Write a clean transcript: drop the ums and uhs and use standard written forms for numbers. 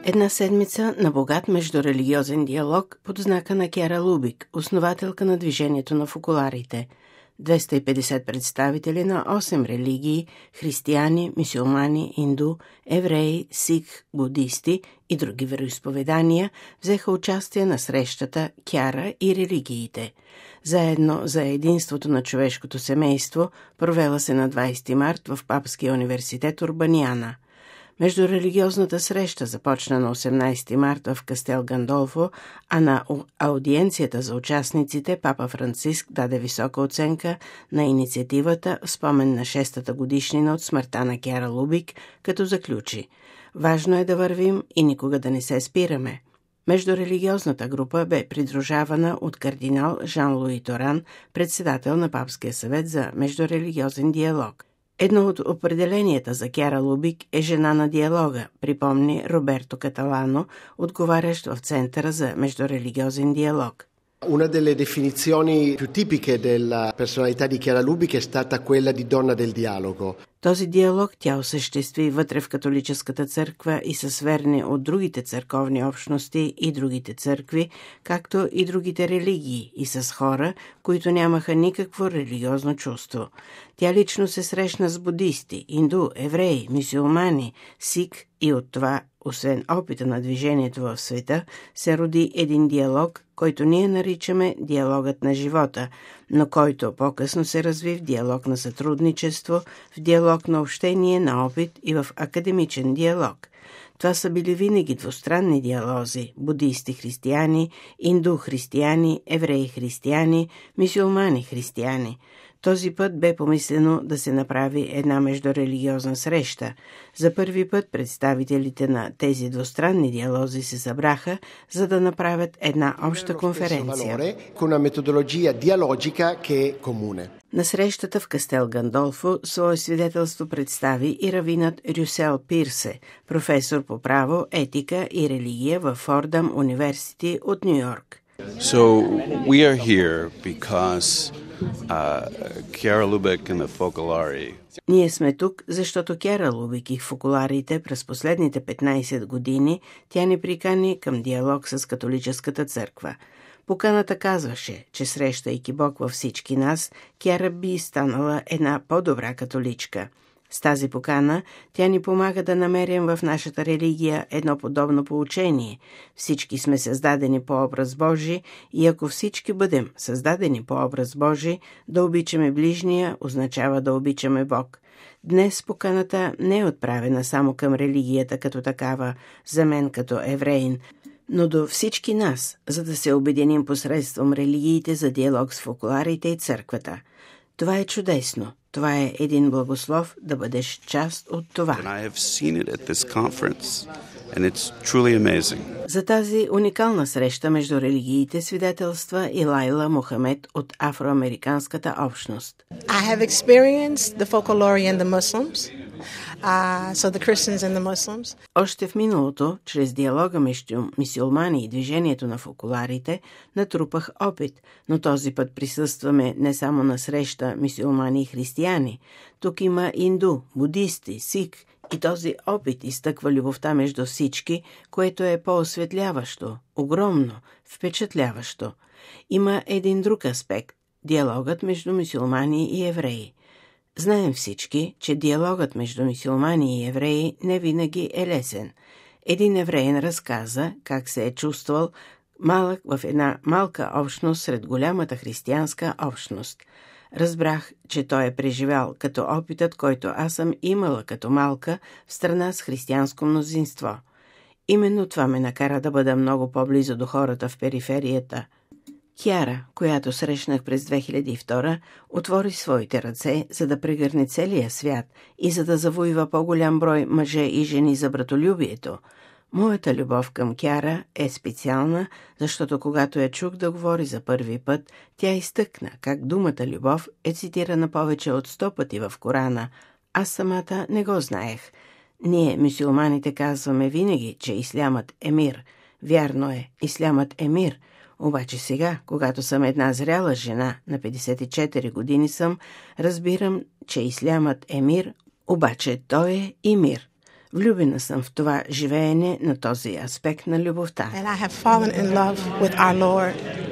Една седмица на богат междурелигиозен диалог под знака на Кяра Лубик, основателка на движението на фокуларите. 250 представители на 8 религии – християни, мюсюлмани, инду, евреи, сикх, будисти и други вероизповедания – взеха участие на срещата Кяра и религиите. Заедно за единството на човешкото семейство провела се на 20 март в Папския университет Урбаниана. Междурелигиозната среща започна на 18 марта в Кастел Гандолфо, а на аудиенцията за участниците папа Франциск даде висока оценка на инициативата в спомен на 6-та годишнина от смъртта на Кяра Лубик, като заключи: „Важно е да вървим и никога да не се спираме“. Междурелигиозната група бе придружавана от кардинал Жан-Луи Торан, председател на Папския съвет за междурелигиозен диалог. Едно от определенията за Кяра Лубик е жена на диалога, припомни Роберто Каталано, отговарящ в Центъра за междурелигиозен диалог. Una delle definizioni più tipiche della personalità di Chiara Lubich è stata quella di donna del dialogo. Този диалог тя осъществи вътре в католическата църква и със верни от другите църковни общности и другите църкви, както и другите религии, и с хора, които нямаха никакво религиозно чувство. Тя лично се срещна с будисти, инду, евреи, мюсюлмани, сикх и от това, освен опита на движението в света, се роди един диалог, който ние наричаме диалогът на живота, но който по-късно се разви в диалог на сътрудничество, в диалог на общение, на опит и в академичен диалог. Това са били винаги двустранни диалози – будисти-християни, инду-християни, евреи-християни, мюсюлмани-християни. Този път бе помислено да се направи една междурелигиозна среща. За първи път представителите на тези двустранни диалози се събраха, за да направят една обща конференция. На срещата в Кастел Гандолфо свое свидетелство представи и равинът Рюсел Пирсе, професор по право, етика и религия в Фордъм университи от Нью-Йорк. So we are here because Chiara Lubich and the Focolari. Ние сме тук, защото Кяра Лубик и фокуларите през последните 15 години тя ни прикани към диалог с католическата църква. Поканата казваше, че срещайки Бог във всички нас, Кяра би станала една по-добра католичка. С тази покана тя ни помага да намерим в нашата религия едно подобно поучение. Всички сме създадени по образ Божий и ако всички бъдем създадени по образ Божий, да обичаме ближния означава да обичаме Бог. Днес поканата не е отправена само към религията като такава, за мен като евреин, но до всички нас, за да се обединим посредством религиите за диалог с фокуларите и църквата. Това е чудесно. Това е един благослов да бъдеш част от това. За тази уникална среща между религиите свидетелства и Лайла Мохамед от афроамериканската общност. I have experienced the Focolari and the Muslims. So the Christians and the Muslims. Още в миналото, чрез диалога между мюсюлмани и движението на фокуларите, натрупах опит, но този път присъстваме не само на среща мюсюлмани и християни. Тук има инду, будисти, сикх и този опит изтъква любовта между всички, което е по-осветляващо, огромно, впечатляващо. Има един друг аспект – диалогът между мюсюлмани и евреи. Знаем всички, че диалогът между мюсюлмани и евреи не винаги е лесен. Един евреин разказа как се е чувствал малък в една малка общност сред голямата християнска общност. Разбрах, че той е преживял като опитът, който аз съм имала като малка в страна с християнско мнозинство. Именно това ме накара да бъда много по-близо до хората в периферията. Кяра, която срещнах през 2002, отвори своите ръце, за да прегърне целия свят и за да завоюва по-голям брой мъже и жени за братолюбието. Моята любов към Кяра е специална, защото когато я чух да говори за първи път, тя изтъкна как думата любов е цитирана повече от 100 пъти в Корана. Аз самата не го знаех. Ние, мюсюлманите, казваме винаги, че ислямът е мир. Вярно е, ислямът е мир. Обаче сега, когато съм една зряла жена, на 54 години съм, разбирам, че ислямът е мир, обаче той е и мир. Влюбена съм в това живеене на този аспект на любовта. And I have fallen in love with our Lord.